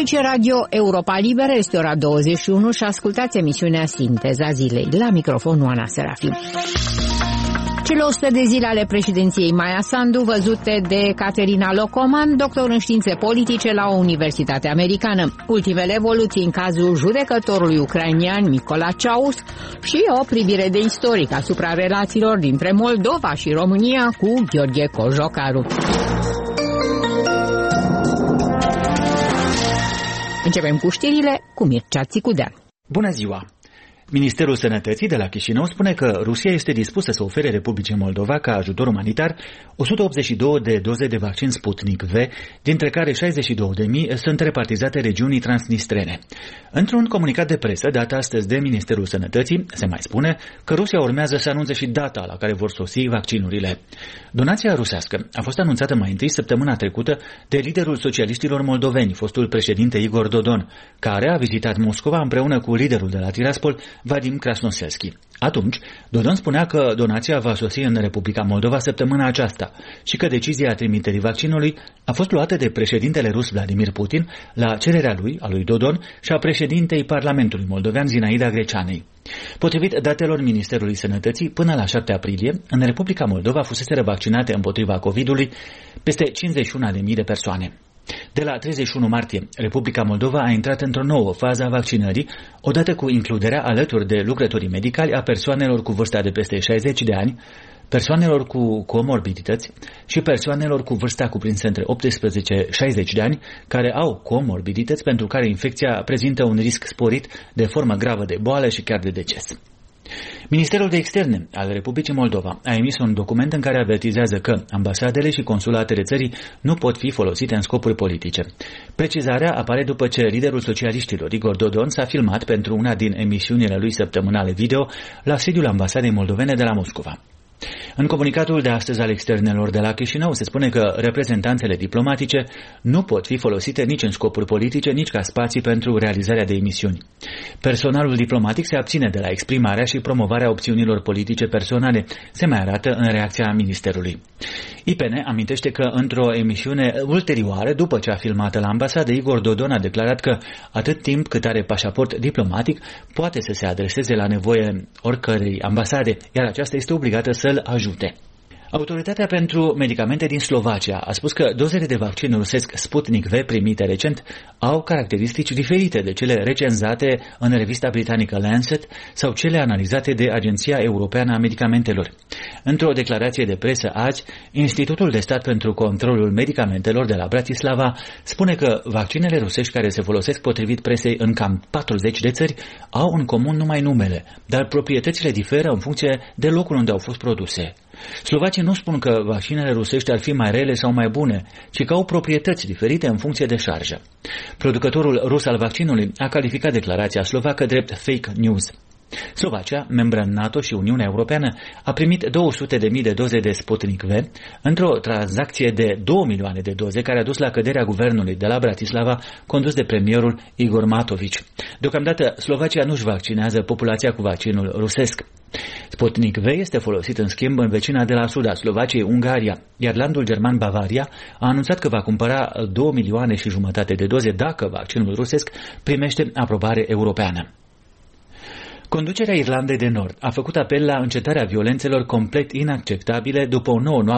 Aici Radio Europa Liberă, este ora 21 și ascultați emisiunea Sinteza Zilei. La microfon Oana Serafim. Cele 100 de zile ale președinției Maia Sandu, văzute de Caterina Locoman, doctor în științe politice la o universitate americană. Ultimele evoluții în cazul judecătorului ucrainian Mykola Chaus și o privire de istoric asupra relațiilor dintre Moldova și România cu Gheorghe Cojocaru. Începem cu știrile cu Mircea Țicudean. Bună ziua! Ministerul Sănătății de la Chișinău spune că Rusia este dispusă să ofere Republicii Moldova ca ajutor umanitar 182 de doze de vaccin Sputnik V, dintre care 62.000 sunt repartizate regiunii transnistrene. Într-un comunicat de presă dat astăzi de Ministerul Sănătății, se mai spune că Rusia urmează să anunțe și data la care vor sosi vaccinurile. Donația rusească a fost anunțată mai întâi săptămâna trecută de liderul socialiștilor moldoveni, fostul președinte Igor Dodon, care a vizitat Moscova împreună cu liderul de la Tiraspol, Vadim Krasnoselski. Atunci, Dodon spunea că donația va sosi în Republica Moldova săptămâna aceasta și că decizia trimiterii vaccinului a fost luată de președintele rus Vladimir Putin la cererea lui, a lui Dodon, și a președintei Parlamentului moldovean Zinaida Greceanei. Potrivit datelor Ministerului Sănătății, până la 7 aprilie, în Republica Moldova fuseseră vaccinate împotriva COVID-ului peste 51.000 de persoane. De la 31 martie, Republica Moldova a intrat într-o nouă fază a vaccinării, odată cu includerea alături de lucrătorii medicali a persoanelor cu vârsta de peste 60 de ani, persoanelor cu comorbidități și persoanelor cu vârsta cuprinsă între 18-60 de ani, care au comorbidități pentru care infecția prezintă un risc sporit de formă gravă de boală și chiar de deces. Ministerul de Externe al Republicii Moldova a emis un document în care avertizează că ambasadele și consulatele țării nu pot fi folosite în scopuri politice. Precizarea apare după ce liderul socialiștilor Igor Dodon s-a filmat pentru una din emisiunile lui săptămânale video la sediul ambasadei moldovene de la Moscova. În comunicatul de astăzi al externelor de la Chișinău se spune că reprezentanțele diplomatice nu pot fi folosite nici în scopuri politice, nici ca spații pentru realizarea de emisiuni. Personalul diplomatic se abține de la exprimarea și promovarea opțiunilor politice personale, se mai arată în reacția ministerului. IPN amintește că într-o emisiune ulterioară, după ce a filmat la ambasadă, Igor Dodon a declarat că atât timp cât are pașaport diplomatic, poate să se adreseze la nevoie oricărei ambasade, iar aceasta este obligată să-l ajute. Autoritatea pentru medicamente din Slovacia a spus că dozele de vaccin rusesc Sputnik V primite recent au caracteristici diferite de cele recenzate în revista britanică Lancet sau cele analizate de Agenția Europeană a Medicamentelor. Într-o declarație de presă azi, Institutul de Stat pentru Controlul Medicamentelor de la Bratislava spune că vaccinele rusești care se folosesc potrivit presei în cam 40 de țări au în comun numai numele, dar proprietățile diferă în funcție de locul unde au fost produse. Slovacii nu spun că vaccinele rusești ar fi mai rele sau mai bune, ci că au proprietăți diferite în funcție de șarjă. Producătorul rus al vaccinului a calificat declarația slovacă drept fake news. Slovacia, membră în NATO și Uniunea Europeană, a primit 200.000 de doze de Sputnik V într-o tranzacție de 2 milioane de doze care a dus la căderea guvernului de la Bratislava, condus de premierul Igor Matovici. Deocamdată, Slovacia nu-și vaccinează populația cu vaccinul rusesc. Sputnik V este folosit în schimb în vecina de la sud a Slovaciei, Ungaria, iar landul german Bavaria a anunțat că va cumpăra 2 milioane și jumătate de doze dacă vaccinul rusesc primește aprobare europeană. Conducerea Irlandei de Nord a făcut apel la încetarea violențelor complet inacceptabile după o nouă